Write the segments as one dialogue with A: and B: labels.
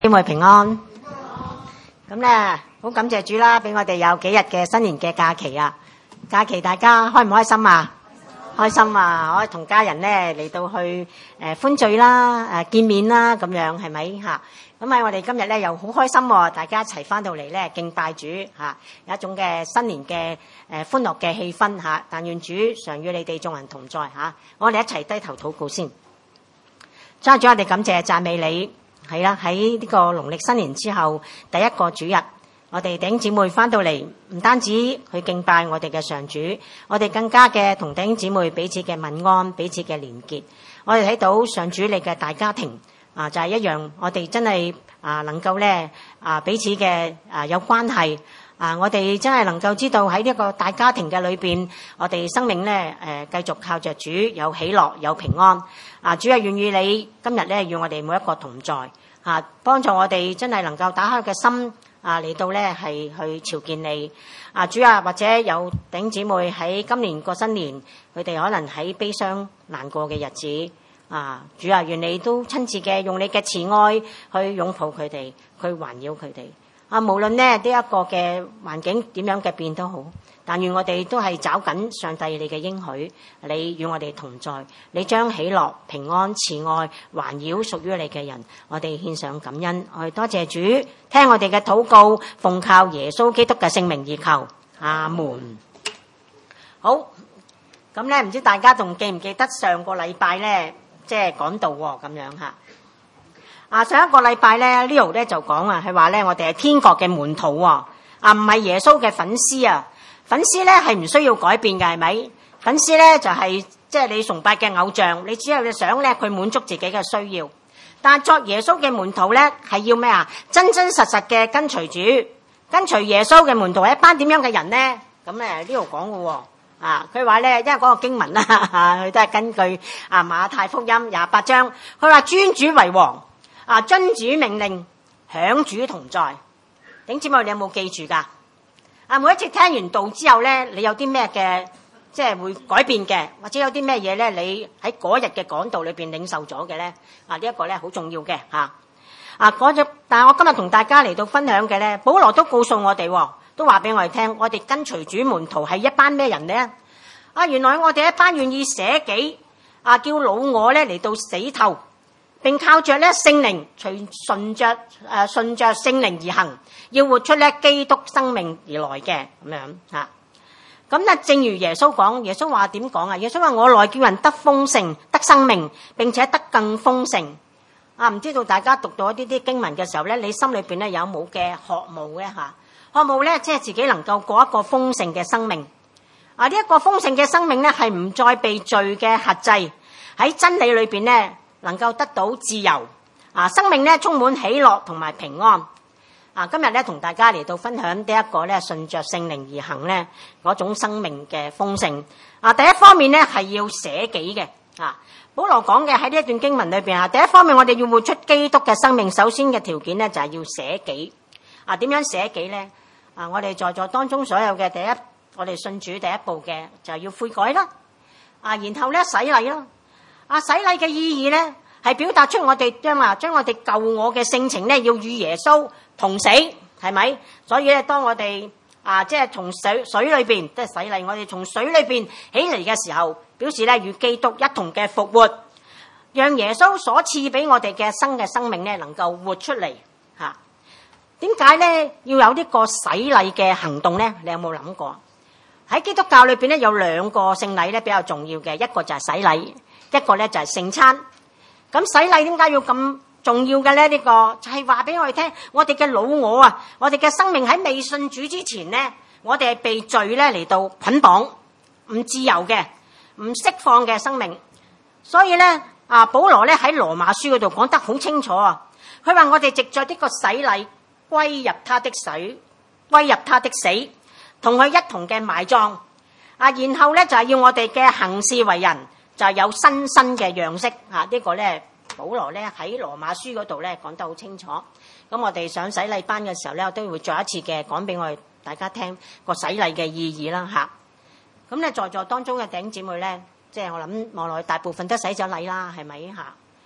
A: 姊妹平安。咁咧，好感謝主啦，俾我哋有幾日嘅新年嘅假期啊！假期大家開唔開心啊？開心啊！可以同家人咧嚟到去歡聚啦、見面啦，咁樣係咪嚇？咁喺我哋今日咧又好開心喎，大家一齊翻到嚟咧敬拜主嚇，有一種嘅新年嘅歡樂嘅氣氛嚇。但願主常與你哋眾人同在嚇。我哋一齊低頭禱告先。主啊，我哋感謝讚美你。係啦，喺呢個農曆新年之後第一個主日，我哋弟兄姊妹翻到嚟，唔單止去敬拜我哋嘅上主，我哋更加嘅同弟兄姊妹彼此嘅問安，彼此嘅連結。我哋睇到上主你嘅大家庭就係一樣，我哋真係能夠咧彼此嘅有關係我哋真係能夠知道喺呢個大家庭嘅裏邊，我哋生命咧繼續靠着主有喜樂有平安主係願意你今日咧與我哋每一個同在幫助我哋真係能夠打開嘅心嚟到咧係去朝見你主或者有弟兄姊妹喺今年過新年，佢哋可能喺悲傷難過嘅日子主願你都親自嘅用你嘅慈愛去擁抱佢哋，去環繞佢哋無論呢一個嘅環境點樣嘅變都好，但願我哋都係找緊上帝你嘅應許，你與我哋同在，你將喜樂、平安、慈愛環繞屬於你嘅人，我哋獻上感恩，我哋多謝主，聽我哋嘅禱告，奉靠耶穌基督嘅聖名而求，阿門。好，咁咧唔知大家仲記唔記得上個禮拜咧，即係講道咁樣吓。上一個禮拜咧 Leo 咧就講係話咧我哋係天國嘅門徒唔係耶穌嘅粉絲粉絲咧係唔需要改變嘅，係咪？粉絲咧就係即係你崇拜嘅偶像，你只係想咧佢滿足自己嘅需要。但係作耶穌嘅門徒咧係要咩真真實實嘅跟隨主，跟隨耶穌嘅門徒係一班點樣嘅人咧？咁Leo講嘅佢話咧，因為嗰個經文佢都係根據馬太福音28章，佢話尊主為王。遵主命令，享主同在。弟兄姊妹，你有冇記住噶？每一次聽完道之後咧，你有啲咩嘅即係會改變嘅，或者有啲咩嘢咧，你喺嗰日嘅講道裏邊領受咗嘅咧？呢一個咧好重要嘅但係我今日同大家嚟到分享嘅咧，保羅都告訴我哋，都話俾我哋聽，我哋跟隨主門徒係一班咩人咧？原來我哋一班願意捨己叫老我咧嚟到死透。並靠着咧聖靈，順着聖靈而行，要活出咧基督生命而來嘅咁樣咁咧，正如耶穌講，耶穌話點講耶穌話我來叫人得豐盛，得生命，並且得更豐盛。唔知道大家讀到一啲經文嘅時候咧，你心裏邊咧有冇嘅渴慕咧渴慕咧，即係自己能夠過一個豐盛嘅生命。呢一個豐盛嘅生命咧，係唔再被罪嘅轄制，喺真理裏邊咧。能夠得到自由生命咧充滿喜樂同埋平安今日咧同大家嚟到分享呢一個咧順着聖靈而行咧嗰種生命嘅豐盛第一方面咧係要捨己嘅保羅講嘅喺呢一段經文裏邊第一方面我哋要活出基督嘅生命，首先嘅條件咧就係要捨己點樣捨己咧我哋在座當中所有嘅第一，我哋信主第一步嘅就係要悔改啦然後咧洗禮啦洗禮嘅意義咧，係表達出我哋將我哋舊我嘅性情咧，要與耶穌同死，係咪？所以咧，當我哋即係從水裏邊即係洗禮，我哋從水裏邊起嚟嘅時候，表示咧與基督一同嘅復活，讓耶穌所賜俾我哋嘅生命咧，能夠活出嚟嚇。點解咧要有呢個洗禮嘅行動咧？你有冇諗過？喺基督教裏邊咧，有兩個聖禮咧比較重要嘅，一個就係洗禮。一個咧就係聖餐，咁洗禮點解要咁重要嘅咧？呢個就係話俾我哋聽，我哋嘅老我我哋嘅生命喺未信主之前咧，我哋係被罪咧嚟到捆綁，唔自由嘅，唔釋放嘅生命。所以咧，保羅咧喺羅馬書嗰度講得好清楚佢話我哋藉着呢個洗禮歸入他的死，同佢一同嘅埋葬然後咧就係要我哋嘅行事為人。就係有新嘅樣式呢個咧，保羅咧喺羅馬書嗰度咧講得好清楚。咁我哋上洗禮班嘅時候咧，我都會再一次嘅講俾我哋大家聽個洗禮嘅意義啦咁咧在座當中嘅弟兄姊妹咧，即係我諗望落大部分都洗咗禮啦，係咪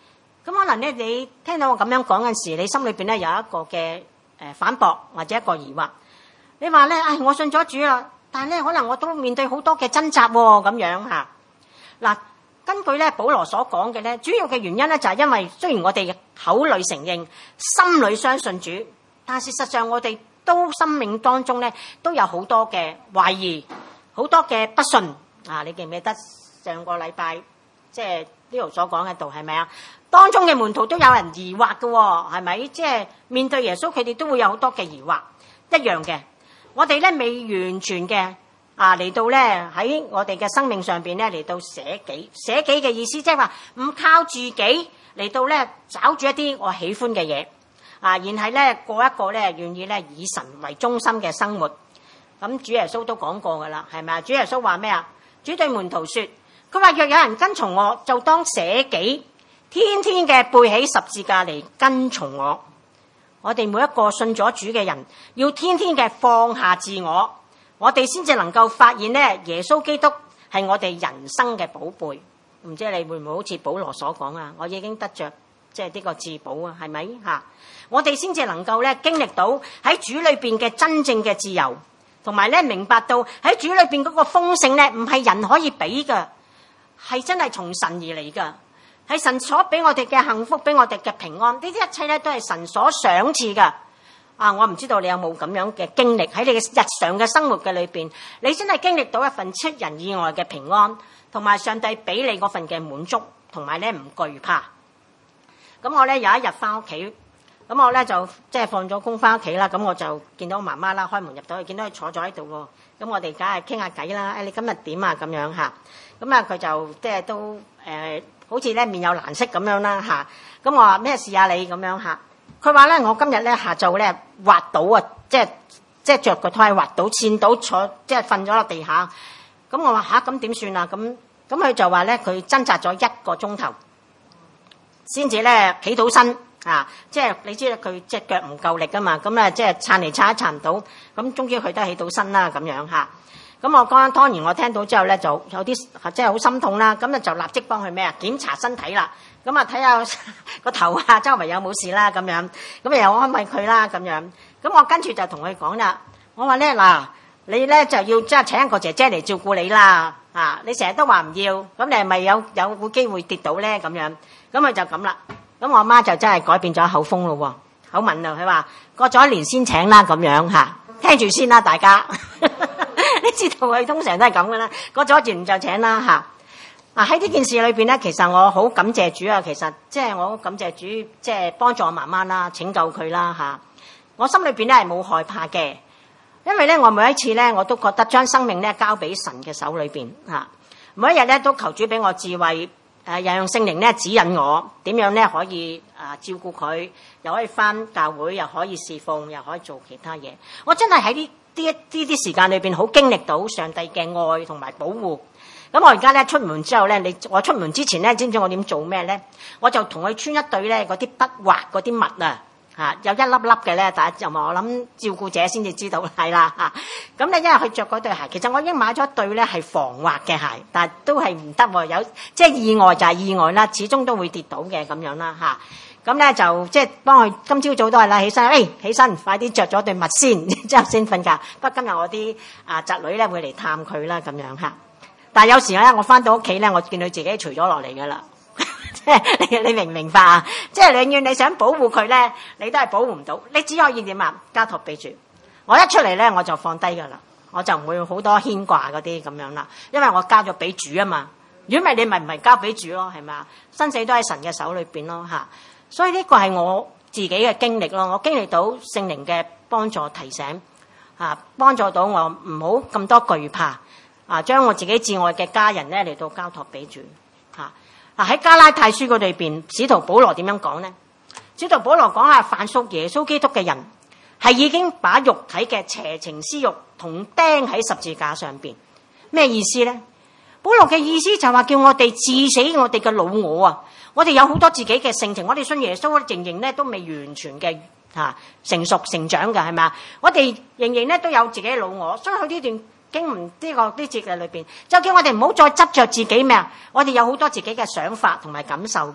A: 咁可能咧，你聽到我咁樣講嘅時，你心裏邊咧有一個嘅反駁或者一個疑惑。你話咧，我信咗主啦，但係咧可能我都面對好多嘅掙扎咁樣嚇。嗱，根據咧保羅所講嘅咧，主要嘅原因咧就係因為雖然我哋口裏承認，心裏相信主，但事實上我哋都生命當中咧都有好多嘅懷疑，好多嘅不信啊！你記唔記得上個禮拜即係呢度所講嘅道係咪啊？當中嘅門徒都有人疑惑嘅，係咪？即係面對耶穌，佢哋都會有好多嘅疑惑，一樣嘅。我哋咧未完全嘅嚟到咧喺我哋嘅生命上邊咧嚟到捨己嘅意思，即係話唔靠自己嚟到咧找住一啲我喜歡嘅嘢然係咧過一個咧願意咧以神為中心嘅生活。咁主耶穌都講過噶啦，係咪啊？主耶穌話咩啊？主對門徒說，佢話若有人跟從我，就當捨己，天天嘅背起十字架嚟跟從我。我哋每一個信咗主嘅人，要天天嘅放下自我，我哋先至能夠發現咧，耶穌基督係我哋人生嘅寶貝。唔知你會唔會好似保羅所講啊？我已經得着即係呢個至寶啊，係咪吓？我哋先至能夠咧經歷到喺主裏邊嘅真正嘅自由，同埋咧明白到喺主裏邊嗰個豐盛咧，唔係人可以俾噶，係真係從神而嚟噶。係神所俾我哋嘅幸福，俾我哋嘅平安，呢啲一切咧都係神所賞賜噶。我唔知道你有冇咁樣嘅經歷喺你嘅日常嘅生活嘅裏邊，你真係經歷到一份出人意外嘅平安，同埋上帝俾你嗰份嘅滿足，同埋咧唔懼怕。咁我咧有一日翻屋企，咁我咧就即係放咗工翻屋企啦。咁我就見到媽媽啦，開門入到去，見到佢坐咗喺度喎。咁我哋梗係傾下偈啦。你今日點啊？咁樣嚇。咁佢就即係都好似咧面有難色咁樣啦嚇。咁我話咩事啊你咁樣嚇？佢話咧我今日咧下晝咧滑倒啊，即係著個胎滑倒跣倒坐，即係瞓咗落地下。咁我話咁點算啊？咁佢就話咧佢掙扎咗1個鐘頭先至咧企到身即係你知啦，佢隻腳唔夠力㗎嘛。咁即係撐嚟撐唔到，咁終於佢都起到身啦咁樣嚇。咁我當然我聽到之後咧，就有啲即係好心痛啦。咁就立即幫佢咩啊？檢查身體啦。咁睇下個頭周圍有冇事啦咁樣。咁又安慰佢啦咁樣。咁我跟住就同佢講啦。我話咧嗱，你咧就要即係請一個姐姐嚟照顧你啦。你成日都話唔要，咁你係咪有個機會跌倒咧咁樣？咁佢就咁啦。咁我媽就真係改變咗口風咯，口吻啦。佢話過咗1年先請啦咁樣嚇。聽住先啦，大家。你知道佢通常都係咁噶啦，過咗1年就請啦嚇。喺呢件事裏邊咧，其實我好感謝主啊。其實即係我好感謝主，即係幫助我媽媽啦，拯救佢啦嚇。我心裏邊咧係冇害怕嘅，因為咧我每一次咧我都覺得將生命咧交俾神嘅手裏邊嚇。每一日咧都求主俾我智慧，又用聖靈咧指引我點樣咧可以照顧佢，又可以返教會，又可以侍奉，又可以做其他嘢。我真係喺呢啲時間裏邊好經歷到上帝嘅愛同埋保護。咁我而家咧出門之後咧，我出門之前咧，知唔知我點做咩咧？我就同佢穿一對咧嗰啲筆畫嗰啲襪有一粒粒嘅咧，但係就我諗照顧者先至知道係啦咁咧，因為佢着嗰對鞋，其實我已經買咗一對咧係防滑嘅鞋，但係都係唔得喎，有即係意外就係意外啦，始終都會跌倒嘅咁樣啦咁咧就即係幫佢今朝早都係啦，起身快啲着咗對襪先，之後先瞓覺。不過今日我啲侄女咧會嚟探佢啦咁樣但係有時咧我翻到屋企咧，我見佢自己除咗落嚟㗎啦。即係你明唔明白啊？即係永遠你想保護佢咧，你都係保護唔到。你只可以點啊？交託俾主。我一出嚟咧，我就放低㗎啦，我就唔會好多牽掛嗰啲咁樣啦，因為我交咗俾主啊嘛。如果唔係你咪唔係交俾主咯，係咪啊？生死都喺神嘅手裏邊咯所以呢個係我自己嘅經歷咯。我經歷到聖靈嘅幫助提醒幫助到我唔好咁多懼怕將我自己至愛嘅家人咧嚟到交託俾主喺加拉太書嗰裏邊，使徒保羅點樣講呢？使徒保羅講下凡屬耶穌基督嘅人係已經把肉體嘅邪情私欲同釘喺十字架上邊。咩意思呢？保羅嘅意思就話叫我哋治死我哋嘅老我啊！我哋有好多自己嘅性情，我哋信耶穌仍然咧都未完全嘅成熟成長嘅，係咪啊？我哋仍然咧都有自己嘅老我，所以喺呢段經文呢節嘅裏邊，就叫我哋唔好再執着自己咩啊！我哋有好多自己嘅想法同埋感受噶，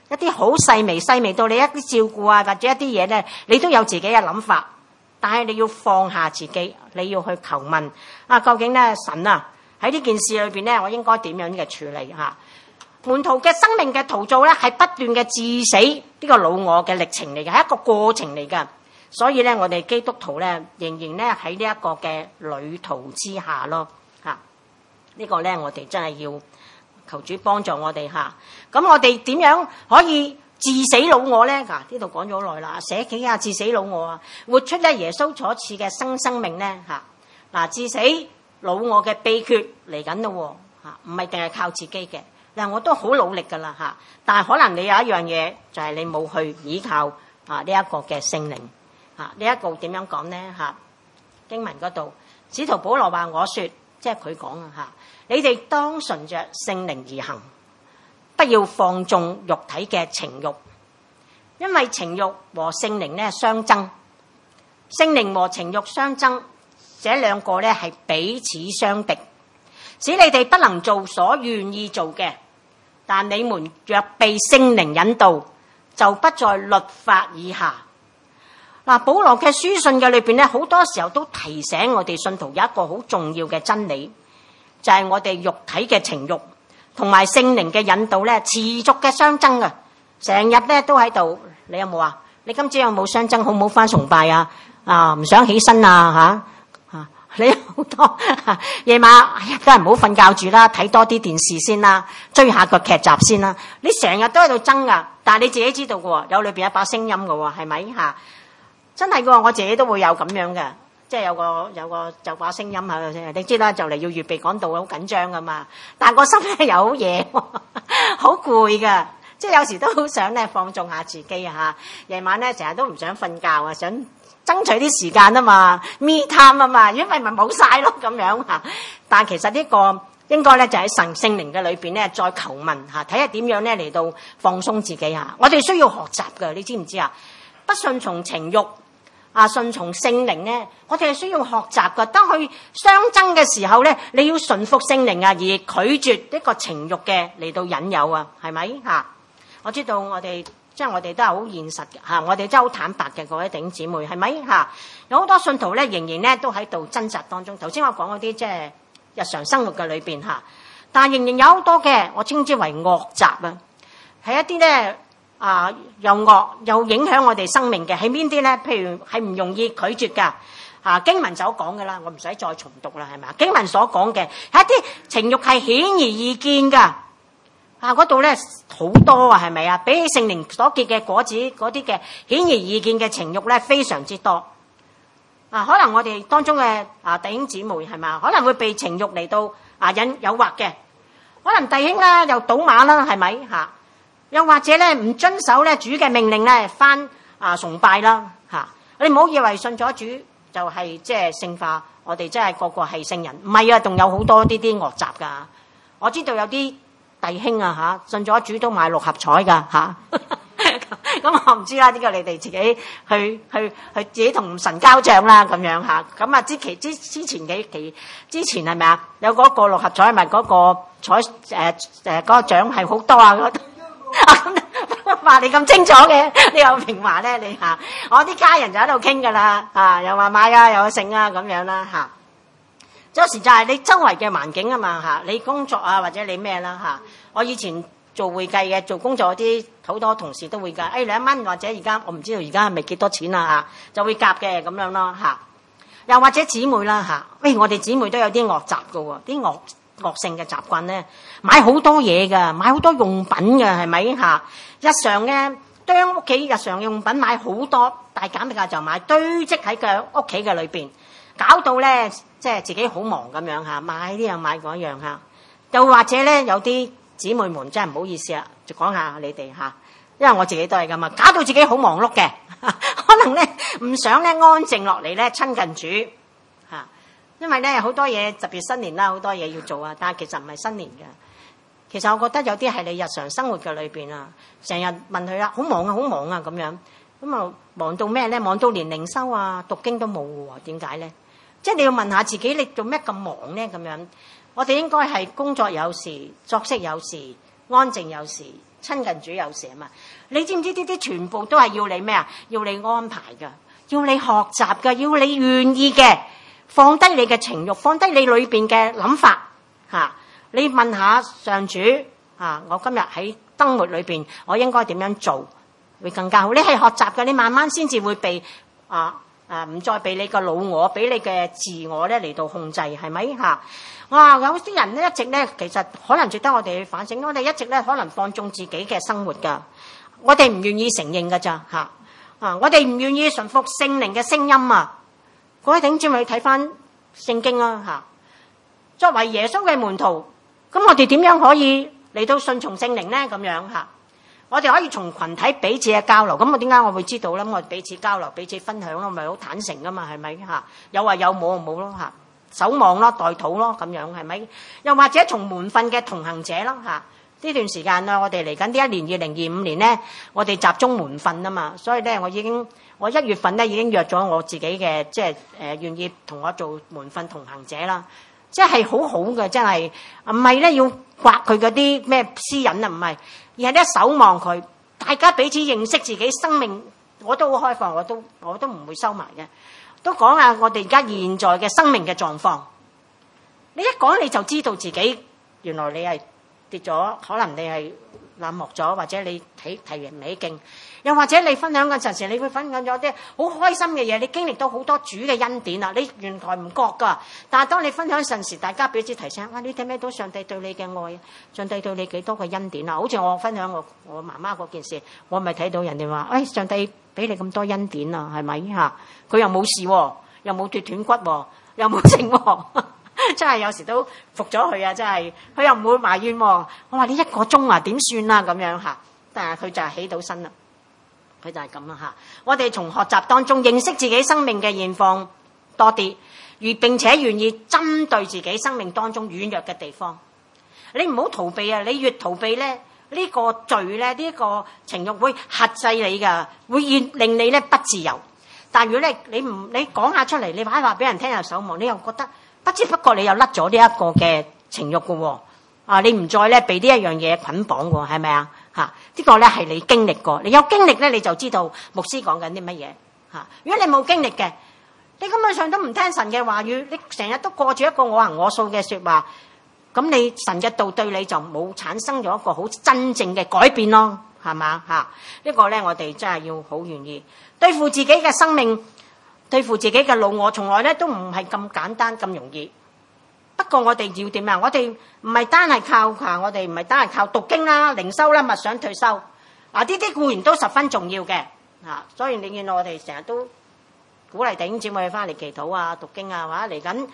A: 一啲好細微到你一啲照顧啊，或者一啲嘢咧，你都有自己嘅諗法，但係你要放下自己，你要去求問啊，究竟咧神啊喺呢件事裏邊咧，我應該點樣嘅處理嚇？門徒嘅生命嘅陶造咧，係不斷嘅致死呢個老我嘅歷程嚟嘅，係一個過程嚟㗎。所以咧，我哋基督徒咧，仍然咧喺呢一個嘅旅途之下咯嚇。呢個咧，我哋真係要求主幫助我哋嚇。咁我哋點樣可以致死老我咧？嗱，呢度講咗好耐啦，捨己啊，致死老我啊，活出咧耶穌所賜嘅生命咧嚇。嗱，致死老我嘅秘訣嚟緊咯嚇，唔係淨係靠自己嘅。嗱，我都好努力噶啦嚇，但係可能你有一樣嘢就係你冇去依靠啊呢一個嘅聖靈嚇。呢一個點樣講咧嚇？經文嗰度，使徒保羅話：我說，即係佢講啊嚇，你哋當順着聖靈而行，不要放縱肉體嘅情慾，因為情慾和聖靈咧相爭，聖靈和情慾相爭，這兩個咧係彼此相敵，使你哋不能做所願意做嘅。但你們若被聖靈引導，就不在律法以下。嗱，保羅嘅書信嘅裏邊咧，好多時候都提醒我哋信徒有一個好重要嘅真理，就係我哋肉體嘅情慾同埋聖靈嘅引導咧，持續嘅相爭啊！成日咧都喺度，你有冇啊？你今朝有冇相爭？好唔好返崇拜啊？啊，唔想起身啊嚇！你好多夜晚，哎呀，都係唔好瞓覺住啦，睇多啲電視先啦，追下個劇集先啦。你成日都喺度爭噶，但係你自己知道嘅喎，有裏邊一把聲音嘅喎，係咪嚇？真係嘅喎，我自己都會有咁樣嘅，即係有把聲音喺度先。你知啦，就嚟要預備講道，好緊張噶嘛。但係個心咧有好嘢，好攰噶，即係有時都好想咧放縱下自己啊嚇。夜晚咧成日都唔想瞓覺啊，想爭取啲時間啊嘛 ，me time 啊嘛，因為咪冇晒咯咁樣嚇。但係其實呢個應該咧就喺神聖靈嘅裏邊咧再求問嚇，睇下點樣咧嚟到放鬆自己嚇。我哋需要學習㗎，你知唔知啊？不順從情慾啊，順從聖靈咧，我哋係需要學習㗎。當佢相爭嘅時候咧，你要順服聖靈啊，而拒絕一個情慾嘅嚟到引誘啊，係咪嚇？我知道我哋。即係我哋都係好現實嘅嚇，我哋真係好坦白嘅，各位弟兄姊妹，係咪嚇？有好多信徒咧，仍然咧都喺度掙扎當中。頭先我講嗰啲即係日常生活嘅裏邊嚇，但係仍然有好多嘅，我稱之為惡習啊，係一啲咧又惡又影響我哋生命嘅，係邊啲咧？譬如係唔容易拒絕㗎嚇，經文所講嘅啦，我唔使再重讀啦，係咪啊？經文所講嘅係一啲情慾係顯而易見㗎。嗰度咧好多啊，係咪啊？比起聖靈所結嘅果子，嗰啲嘅顯而易見嘅情慾咧，非常之多。可能我哋當中嘅弟兄姊妹係咪，可能會被情慾嚟到誘惑嘅。可能弟兄啦又賭馬啦，係咪嚇？又或者咧唔遵守咧主嘅命令咧，返崇拜啦嚇。你唔好以為信咗主就係即係聖化，我哋真係個個係聖人，唔係啊，仲有好多啲惡習㗎。我知道有啲弟兄信咗主都買六合彩噶嚇，咁我唔知啦，呢個你哋自己去自己同神交帳啦咁樣嚇。咁啊之前幾期之前係咪啊？有嗰個六合彩係咪嗰個彩嗰個獎係好多啊？咁話你咁清楚嘅，你又平話咧你嚇？我啲家人就喺度傾噶啦嚇，又話買啊，又話剩啊咁樣啦嚇。有時就係你周圍嘅環境啊嘛嚇，你工作啊或者你咩啦嚇。我以前做會計嘅，做工作啲好多同事都會計，2蚊或者而家我唔知道而家係咪幾多錢啊嚇，就會夾嘅咁樣咯嚇。又或者姊妹啦嚇，我哋姊妹都有啲惡習嘅喎，啲惡性嘅習慣咧，買好多嘢㗎，買好多用品㗎，係咪嚇？日常嘅將屋企日常用品買好多，大減價就買，堆積喺佢屋企嘅裏邊，搞到咧即係自己好忙咁樣嚇，買呢樣買嗰樣嚇。又或者咧有啲姊妹們真係唔好意思啊，就講下你哋嚇，因為我自己都係咁啊，搞到自己好忙碌嘅，可能咧唔想咧安靜落嚟咧親近主嚇，因為咧好多嘢特別新年啦，好多嘢要做啊，但係其實唔係新年嘅。其實我覺得有啲係你日常生活嘅裏邊啊，成日問佢啊，好忙啊，好忙啊咁樣，咁啊忙到咩咧？忙到連靈修啊、讀經都冇喎，點解咧？即係你要問下自己，你做咩咁忙咧？咁樣，我哋應該係工作有時，作息有時，安靜有時， 親近主有時啊嘛。你知唔知呢啲全部都係要你咩啊？要你安排㗎，要你學習㗎，要你願意嘅，放低你嘅情慾，放低你裏邊嘅諗法嚇。你問下上主嚇，我今日喺生活裏邊，我應該點樣做會更加好？你係學習㗎，你慢慢先至會被唔再被你個老我，俾你嘅自我咧嚟到控制，係咪嚇？哇！有啲人咧一直咧，其實可能值得我哋去反省。我哋一直咧可能放縱自己嘅生活㗎，我哋唔願意承認㗎咋嚇我哋唔願意順服聖靈嘅聲音啊！各位弟兄姊妹睇翻聖經啊嚇，作為耶穌嘅門徒，咁我哋點樣可以嚟到順從聖靈咧？咁樣嚇。我哋可以從群體彼此嘅交流，咁我點解我會知道咧？我哋彼此交流、彼此分享咯，咪好坦誠噶嘛，係咪嚇？有話有，冇就冇咯嚇。守望咯，代禱咯，咁樣係咪？又或者從門訓嘅同行者咯嚇。呢段時間啊，我哋嚟緊呢一年2025年咧，我哋集中門訓啊嘛，所以咧我1月份咧已經約咗我自己嘅，即係願意同我做門訓同行者啦。即係好好嘅，真係唔係咧要刮佢嗰啲咩私隱啊，唔係，而係咧守望佢，大家彼此認識自己生命，我都好開放，我都唔會收埋嘅，都講下我哋而家現在嘅生命嘅狀況。你一講你就知道自己原來你係跌咗，可能你係冷漠咗，或者你提唔起勁，又或者你分享嗰陣時，你會分享咗啲好開心嘅嘢，你經歷到好多主嘅恩典啊！你原來唔覺噶，但係當你分享陣時，大家彼此提醒，你睇唔睇到上帝對你嘅愛？上帝對你幾多嘅恩典啊？好似我分享我媽媽嗰件事，我咪睇到人哋話，上帝俾你咁多恩典啊，係咪嚇？佢又冇事喎，又冇斷斷骨喎，又冇剩喎。真係有時都服咗佢啊！真係佢又唔會埋怨喎。我話你1個鐘啊，點算啊？咁樣嚇，但係佢就係起到身啦。佢就係咁啦嚇。我哋從學習當中認識自己生命嘅現況多啲，並且願意針對自己生命當中軟弱嘅地方。你唔好逃避啊！你越逃避咧，呢個罪咧，呢個情慾會轄制你㗎，會令你咧不自由。但如果咧你講下出嚟，你話俾人聽又守望，你又覺得不知不覺你又甩咗呢一個嘅情慾嘅喎，你唔再咧被呢一樣嘢捆綁喎，係咪啊？呢個咧係你經歷過，你有經歷咧你就知道牧師講緊啲乜嘢嚇。如果你冇經歷嘅，你根本上都唔聽神嘅話語，你成日都過住一個我行我素嘅説話，咁你神嘅道對你就冇產生咗一個好真正嘅改變咯，係嘛嚇？呢個咧我哋真係要好願意對付自己嘅生命。對付自己嘅老我，從來咧都唔係咁簡單咁容易。不過我哋要點啊？我哋唔係單係靠我哋唔係單係靠讀經啦、靈修啦、默想退修。呢啲固然都十分重要嘅。所以你見到我哋成日都鼓勵弟兄姊妹翻嚟祈禱啊、讀經啊，或者嚟緊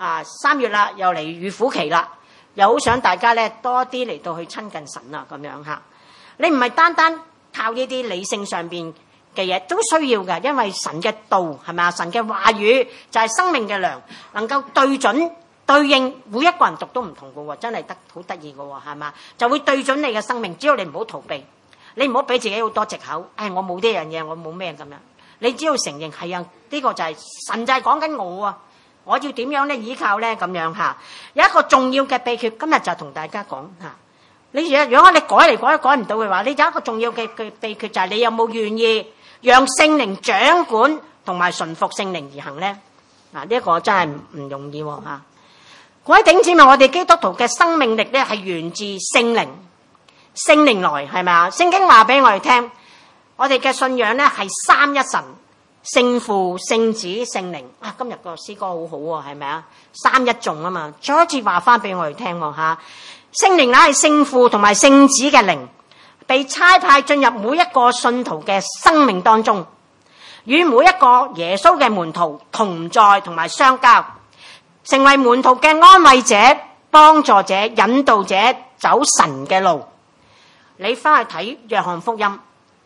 A: 3月啦，又嚟預苦期啦，又好想大家咧多啲嚟到去親近神啊，咁樣嚇。你唔係單單靠呢啲理性上邊嘅嘢都需要嘅，因為神嘅道係咪啊？神嘅話語就係生命嘅糧，能夠對準對應每一個人讀都唔同嘅喎，真係好得意嘅喎，係嘛？就會對準你嘅生命，只要你唔好逃避，你唔好俾自己好多藉口。我冇呢樣嘢，我冇咩咁樣。你只要承認係啊，呢個就係神就係講緊我啊，我要點樣咧依靠咧咁樣嚇。有一個重要嘅秘訣，今日就同大家講嚇。你如果你改嚟改唔到嘅話，你有一個重要嘅秘訣就係你有冇願意讓聖靈掌管同埋順服聖靈而行咧？呢一個真係唔容易喎嚇。各位弟兄姊妹，我哋基督徒嘅生命力咧係源自聖靈，聖靈來係咪啊？聖經話俾我哋聽，我哋嘅信仰咧係三一神，聖父、聖子、聖靈。今日個詩歌好好喎，係咪啊？三一眾啊嘛，再一次話翻俾我哋聽喎嚇。聖靈乃係聖父同埋聖子嘅靈，被差派進入每一個信徒嘅生命當中，與每一個耶穌嘅門徒同在同埋相交，成為門徒嘅安慰者、幫助者、引導者，走神嘅路。你翻去睇約翰福音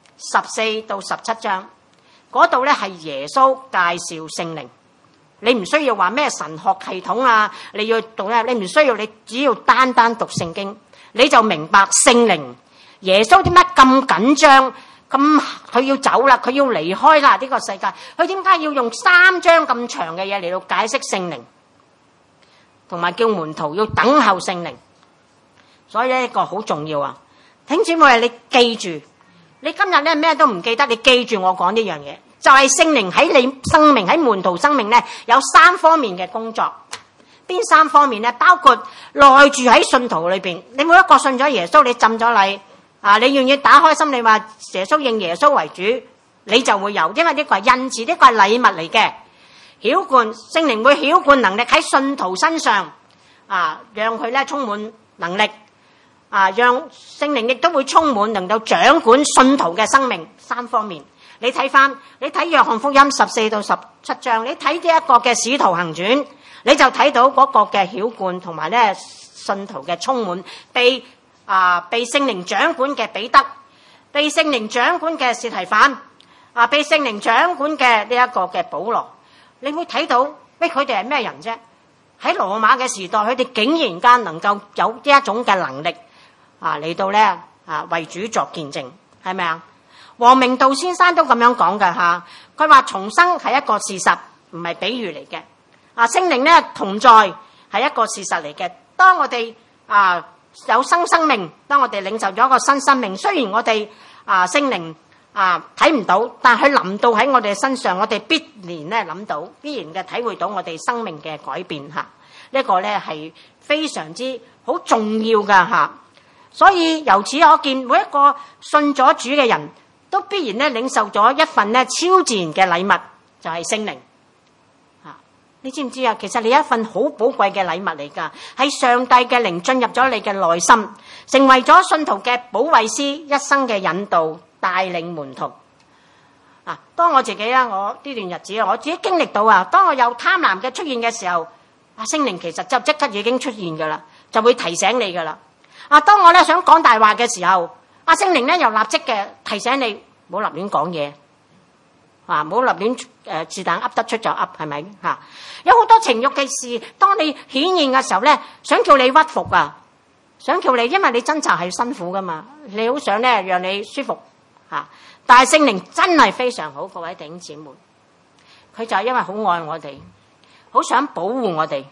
A: 14到17章，嗰度咧係耶穌介紹聖靈。你唔需要話咩神學系統啊，你要讀咧，你唔需要，你只要單單讀聖經，你就明白聖靈耶穌點解咁緊張，咁佢要走啦，佢要離開啦呢個世界，佢點解要用3章咁長嘅嘢嚟到解釋聖靈，同埋叫門徒要等候聖靈。所以呢個好重要啊！ 弟兄姊妹，你記住，你今日咧咩都唔記得，你記住我講呢樣嘢，就係聖靈喺你生命，喺門徒生命咧有3方面嘅工作。邊3方面咧？包括內住喺信徒裏邊，你每一個信咗耶穌，你浸咗禮啊，你願意打開心，你話耶穌認耶穌為主，你就會有，因為呢個係恩賜，呢個係禮物嚟嘅。澆灌，聖靈會澆灌能力喺信徒身上啊，讓佢咧充滿能力啊，讓聖靈亦都會充滿能夠掌管信徒嘅生命。3方面，你睇約翰福音14到17章，你睇呢一個嘅使徒行傳，你就睇到嗰個嘅澆灌同埋咧信徒嘅充滿，被聖靈掌管嘅彼得，被聖靈掌管嘅司提反啊，被聖靈掌管嘅呢一個嘅保羅。你會睇到，佢哋係咩人啫？喺羅馬嘅時代，佢哋竟然間能夠有呢一種嘅能力啊，嚟到咧為主作見證，係咪啊？王明道先生都咁樣講㗎吓，佢話重生係一個事實，唔係比喻嚟嘅。啊，聖靈咧同在係一個事實嚟嘅。當我哋有新生命，當我哋領受咗一個新生命，雖然我哋聖靈睇唔到，但係佢臨到喺我哋身上，我哋必然咧諗到，必然嘅體會到我哋生命嘅改變吓。呢個咧係非常之好重要噶吓。所以由此可見，每一個信咗主嘅人都必然咧領受咗一份咧超自然嘅禮物，就係聖靈。你知唔知啊？其實你一份好寶貴嘅禮物嚟噶，係上帝嘅靈進入咗你嘅內心，成為咗信徒嘅保惠師，一生嘅引導帶領門徒。當我自己我呢段日子我自己經歷到當我有貪婪嘅出現嘅時候，聖靈其實就即刻已經出現噶啦，就會提醒你噶啦。當我咧想講大話嘅時候，聖靈咧又立即嘅提醒你，唔好立亂講嘢。唔好立亂是但噏得出就噏，係咪？有好多情慾嘅事，當你顯現嘅時候咧，想叫你屈服想叫你，因為你掙扎係辛苦噶嘛，你好想咧讓你舒服但係聖靈真係非常好，各位弟兄姊妹，佢就係因為好愛我哋，好想保護我哋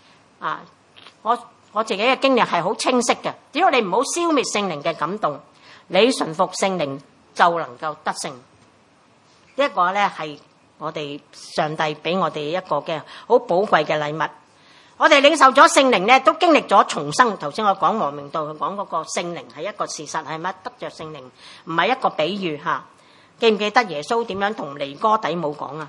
A: 我自己嘅經歷係好清晰嘅，只要你唔好消滅聖靈嘅感動，你順服聖靈就能夠得勝。呢一個咧係我哋上帝俾我哋一個嘅好寶貴嘅禮物。我哋領受咗聖靈咧，都經歷咗重生。頭先我講黃明道佢講嗰個聖靈係一個事實，係乜？得着聖靈唔係一個比喻吓。記唔記得耶穌點樣同尼哥底母講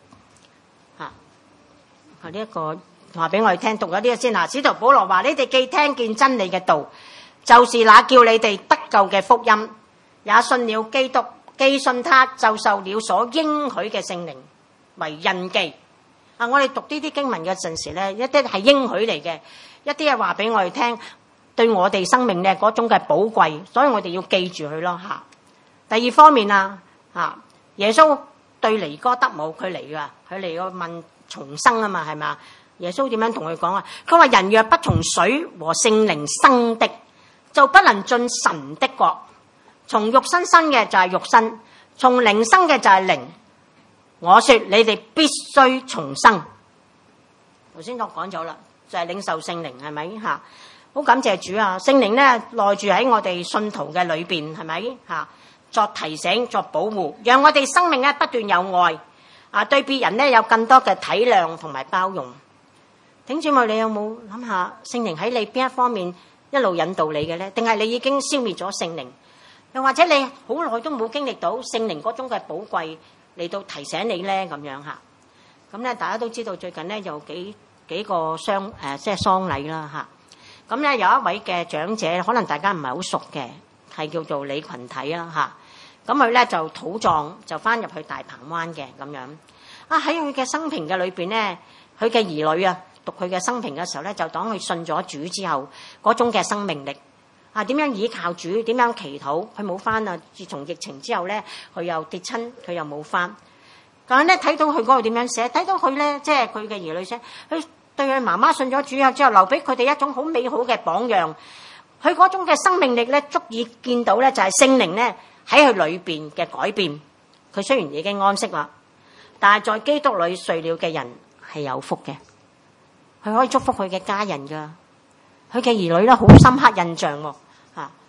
A: 呢一個話俾我哋聽，讀咗呢個先使徒保羅話：你哋既聽見真理嘅道，就是那叫你哋得救嘅福音，也信了基督。既信他，就受了所應許嘅聖靈為印記。我哋讀呢啲經文嘅陣時咧，一啲係應許嚟嘅，一啲係話俾我哋聽，對我哋生命咧嗰種嘅寶貴，所以我哋要記住佢咯吓。第二方面耶穌對尼哥德姆佢嚟噶，佢嚟個問重生啊嘛，係咪？耶穌點樣同佢講佢話：人若不從水和聖靈生的，就不能進神的國。從肉身生嘅就係肉身，從靈生嘅就係靈。我說你哋必須重生。頭先我講咗啦，就係領受聖靈，係咪？好感謝主聖靈咧內住喺我哋信徒嘅裏邊，係咪？作提醒，作保護，讓我哋生命咧不斷有愛對別人咧有更多嘅體諒同埋包容。弟兄姊妹，你有冇諗下聖靈喺你邊一方面一路引導你嘅咧？定係你已經消滅咗聖靈？又或者你好耐都冇經歷到聖靈嗰種嘅寶貴嚟到提醒你咧咁樣咁咧大家都知道最近咧有幾個即係喪禮啦咁咧有一位嘅長者，可能大家唔係好熟嘅，係叫做李群體啦咁佢咧就土葬，就翻入去大鵬灣嘅咁樣喺佢嘅生平嘅裏邊咧，佢嘅兒女讀佢嘅生平嘅時候咧，就當佢信咗主之後嗰種嘅生命力。點樣倚靠主？點樣祈禱？佢冇返自從疫情之後咧，佢又跌親，佢又冇返。但係咧睇到佢嗰度點樣寫，睇到佢咧，即係佢嘅兒女寫，佢對佢媽媽信咗主之後，留俾佢哋一種好美好嘅榜樣。佢嗰種嘅生命力咧，足以見到咧，就係聖靈咧喺佢裏邊嘅改變。佢雖然已經安息啦，但係在基督裏睡了嘅人係有福嘅。佢可以祝福佢嘅家人噶，佢嘅兒女咧好深刻印象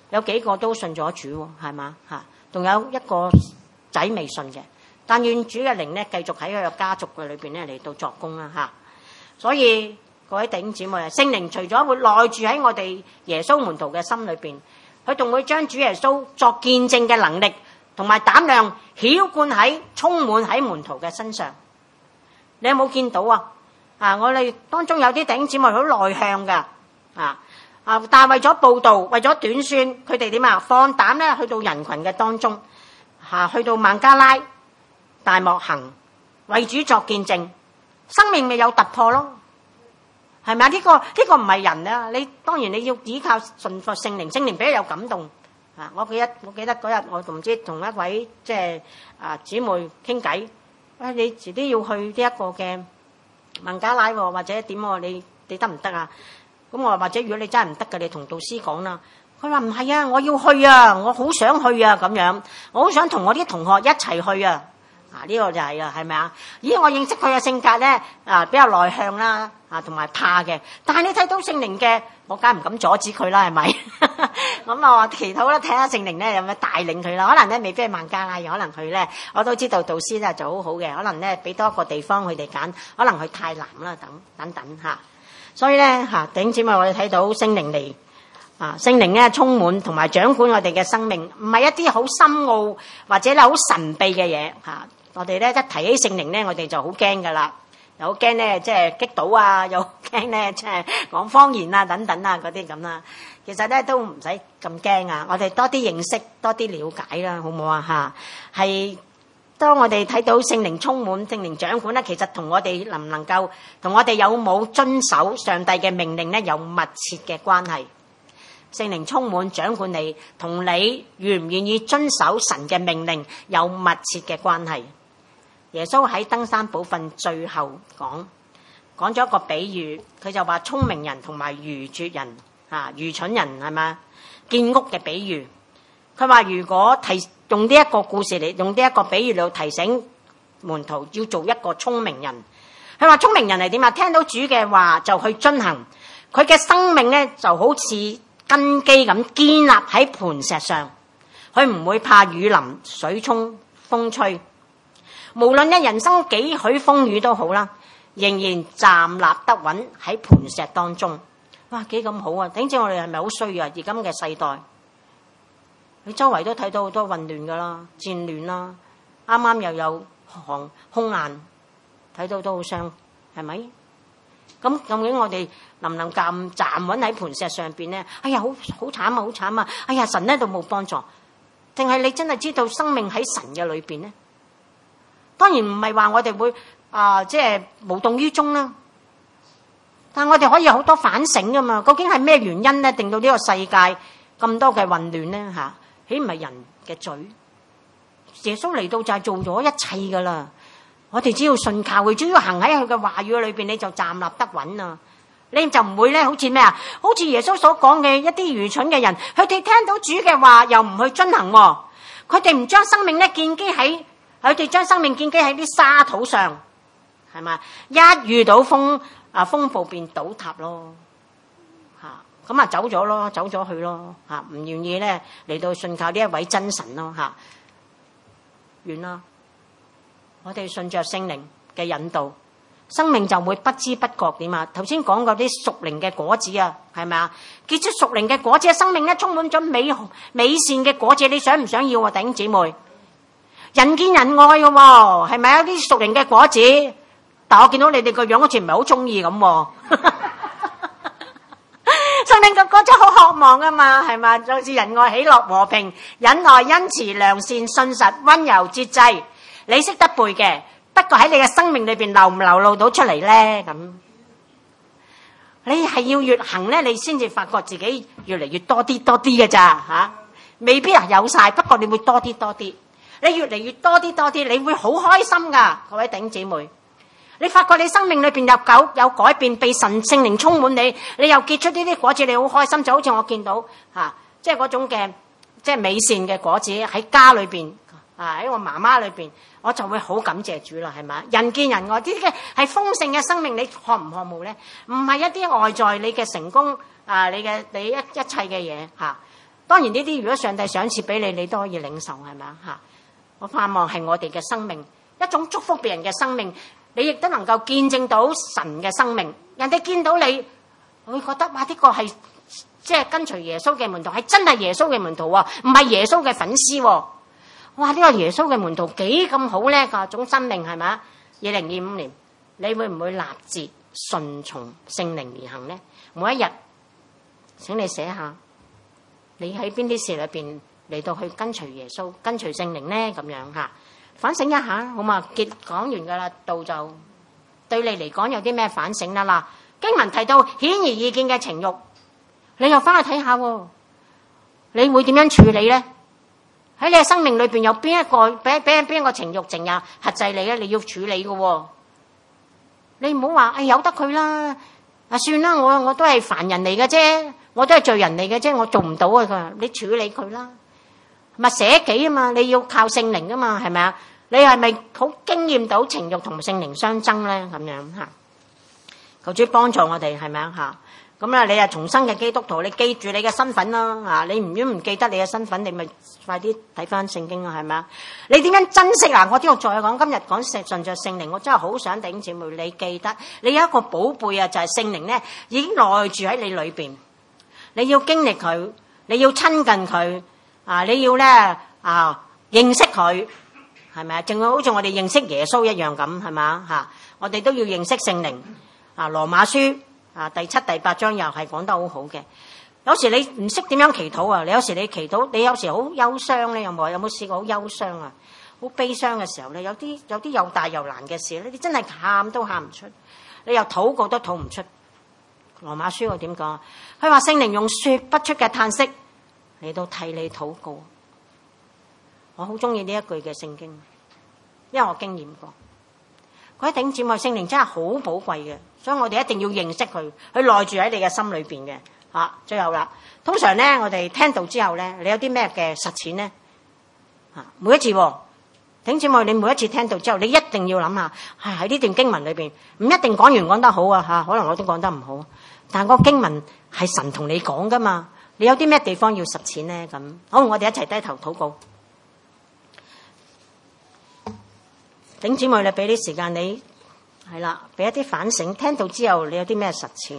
A: 有幾個都信咗主，係嘛嚇？仲有一個仔未信嘅，但願主嘅靈咧繼續喺佢嘅家族嘅裏邊咧嚟到作工啦嚇。所以各位弟兄姊妹啊，聖靈除咗會內住喺我哋耶穌門徒嘅心裏邊，佢仲會將主耶穌作見證嘅能力同埋膽量澆灌喺充滿喺門徒嘅身上。你有冇見到啊？我哋當中有啲弟兄姊妹好內向噶，但係為咗報道，為咗短宣，佢哋點啊？放膽咧去到人群嘅當中，去到孟加拉、大漠行，為主作見證，生命咪有突破咯？係咪啊？呢個唔係人啊！你當然你要依靠順服聖靈，聖靈俾佢有感動。我記得嗰日我唔知同一位即係姊妹傾偈，你遲啲要去呢一個嘅孟加拉或者點喎？你得唔得啊？咁我話或者如果你真係唔得嘅，你同導師講啦。佢話唔係啊，我要去啊，我好想去啊咁樣，我好想同我啲同學一齊去啊。呢個就係啊，係咪啊？咦，我認識佢嘅性格咧，比較內向啦，同埋怕嘅。但係你睇到聖靈嘅，我梗係唔敢阻止佢啦，係咪？咁我話祈禱啦，睇下聖靈咧有冇帶領佢啦。可能咧未必係孟加拉，可能佢咧我都知道導師咧就好好嘅，可能咧俾多一個地方佢哋揀，可能去泰南啦，等等嚇。所以咧弟兄姊妹，我哋睇到聖靈嚟聖靈咧充滿同埋掌管我哋嘅生命，唔係一啲好深奧或者咧好神秘嘅嘢嚇。我哋咧一提起聖靈咧，我哋就好驚噶啦，又好驚咧即係擊倒啊，又驚咧即係講方言啊等等啊嗰啲咁啦。其實咧都唔使咁驚啊，我哋多啲認識，多啲了解啦，好唔好啊嚇？係當我哋睇到聖靈充滿、聖靈掌管咧，其實同我哋能唔能夠同我哋有冇遵守上帝嘅命令咧有密切嘅關係。聖靈充滿掌管你，同你願唔願意遵守神嘅命令有密切嘅關係。耶穌喺登山寶訓最後講咗一個比喻，佢就話聰明人同埋愚拙人愚蠢人係嘛，建屋嘅比喻。佢話如果用呢一個故事嚟，用呢一個比喻嚟提醒門徒要做一個聰明人。佢話聰明人係點啊？聽到主嘅話就去遵行，佢嘅生命咧就好似根基咁建立喺磐石上，佢唔會怕雨淋、水沖、風吹。無論一人生幾許風雨都好啦，仍然站立得穩喺磐石當中。哇，幾咁好啊！頂住我哋係咪好衰啊？而今嘅世代，你周圍都睇到好多混亂噶啦，戰亂啦，啱啱又有空難，睇到都好傷，係咪？咁究竟我哋能唔能站穩喺磐石上邊咧？哎呀，好慘啊，好慘啊！哎呀，神呢度冇幫助，定係你真係知道生命喺神嘅裏邊咧？當然唔係話我哋會即係無動於衷啦，但係我哋可以有好多反省噶嘛。究竟係咩原因咧，令到呢個世界咁多嘅混亂咧？豈唔係人嘅罪？耶穌嚟到就係做咗一切噶啦，我哋只要信靠佢，只要行喺佢嘅話語裏邊，你就站立得穩啊！你就唔會咧，好似咩啊？好似耶穌所講嘅一啲愚蠢嘅人，佢哋聽到主嘅話又唔去遵行，佢哋唔將生命咧建基喺。佢哋將生命建基喺啲沙土上，係嘛？一遇到風暴便倒塌咯，咁走咗咯，走咗去咯，唔願意咧嚟到信靠呢一位真神咯，完啦！我哋順着聖靈嘅引導，生命就會不知不覺點啊！頭先講嗰啲屬靈嘅果子啊，係咪啊？結出屬靈嘅果子，生命咧充滿咗美善嘅果子，你想唔想要啊？弟兄姊妹？人見人愛嘅喎，係咪啊？啲屬靈嘅果子，但我見到你哋個樣好似唔係好中意咁。屬靈嘅果子好渴望噶嘛，係嘛？就似仁愛、喜樂、和平、忍耐、恩慈、良善、信實、溫柔、節制。你識得背嘅，不過喺你嘅生命裏邊流唔流露到出嚟咧？咁你係要越行咧，你先至發覺自己越嚟越多啲嘅咋未必有晒，不過你會多啲。你越嚟越多啲，你會好開心噶，各位弟兄姊妹。你發覺你生命裏邊有改變，被神聖靈充滿你又結出呢啲果子，你好開心。就好似我見到即係嗰種嘅即係美善嘅果子喺家裏邊喺我媽媽裏邊，我就會好感謝主啦，係咪？人見人愛，呢啲嘅係豐盛嘅生命，你渴唔渴慕咧？唔係一啲外在你嘅成功你一切嘅嘢當然呢啲如果上帝賞賜俾你，你都可以領受，係咪啊？我盼望係我哋嘅生命一種祝福別人嘅生命，你亦都能夠見證到神嘅生命。人哋見到你會覺得哇，呢個係即係跟隨耶穌嘅門徒，係真係耶穌嘅門徒喎，唔係耶穌嘅粉絲喎。哇！呢個耶穌嘅門徒幾咁好咧？嗰種生命係咪啊？2025年你會唔會立志順從聖靈而行呢？每一日請你寫下你喺邊啲事裏邊嚟到去跟隨耶穌、跟隨聖靈呢？咁樣嚇反省一下，好嘛？講完噶啦，道就對你嚟講有啲咩反省啦？嗱，經文提到顯而易見嘅情慾，你又翻去睇下喎，你會點樣處理咧？喺你嘅生命裏邊有邊一個情慾成日轄制你咧？你要處理嘅喎，你唔好話由得佢啦，算啦，我都係凡人嚟嘅啫，我都係罪人嚟嘅啫，我做唔到啊！佢，你處理佢啦，咪捨己啊嘛，你要靠聖靈啊嘛，係咪啊？你係咪好經驗到情慾同聖靈相爭咧？咁樣嚇，求主幫助我哋，係咪啊嚇？咁啦，你係重生嘅基督徒，你記住你嘅身份啦，你如果唔記得你嘅身份，你咪快啲睇翻聖經啦，係咪啊？你點樣珍惜啊？我呢度再講，今日講順着聖靈，我真係好想弟兄姊妹你記得，你有一個寶貝啊，就係聖靈咧，已經內住喺你裏邊，你要經歷佢，你要親近佢啊，你要咧認識佢，係咪啊？正好似我哋認識耶穌一樣咁，係咪啊？嚇，我哋都要認識聖靈啊，羅馬書。第7、第8章又係講得好好嘅。有時你唔識點樣祈禱啊？你有時你祈禱，你有時好憂傷咧，有冇試過好憂傷啊？好悲傷嘅時候咧，有啲又大又難嘅事咧，你真係喊都喊唔出，你又禱告都禱唔出。羅馬書我點講？佢話聖靈用說不出嘅嘆息嚟到替你禱告。我好中意呢一句嘅聖經，因為我經驗過。嗰啲弟兄姊妹，聖靈真係好寶貴嘅，所以我哋一定要認識佢，佢內住喺你嘅心裏邊嘅。最後啦，通常咧，我哋聽到之後咧，你有啲咩嘅實踐咧？每一次，弟兄姊妹，你每一次聽到之後，你一定要諗下，喺呢段經文裏邊，唔一定講完講得好啊，可能我都講得唔好，但係個經文係神同你講噶嘛，你有啲咩地方要實踐咧？咁好，我哋一齊低頭禱告。弟兄姊妹，你俾啲時間你係啦，俾一啲反省。聽到之後，你有啲咩實踐？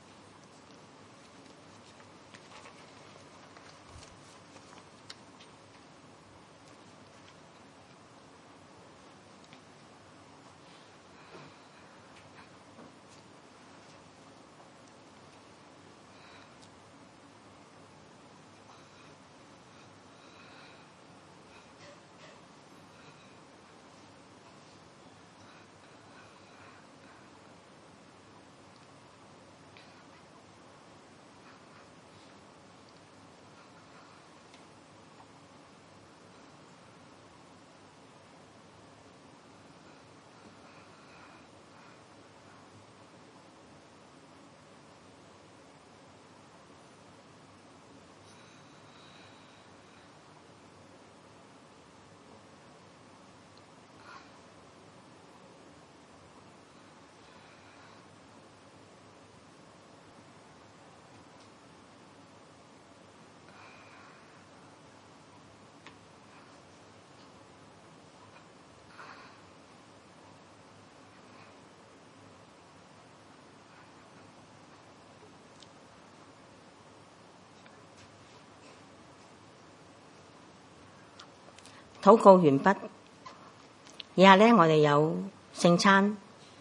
A: 禱告完畢，以下咧我哋有聖餐。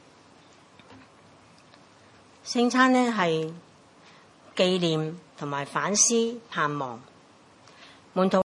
A: 聖餐咧係紀念同埋反思盼望門徒。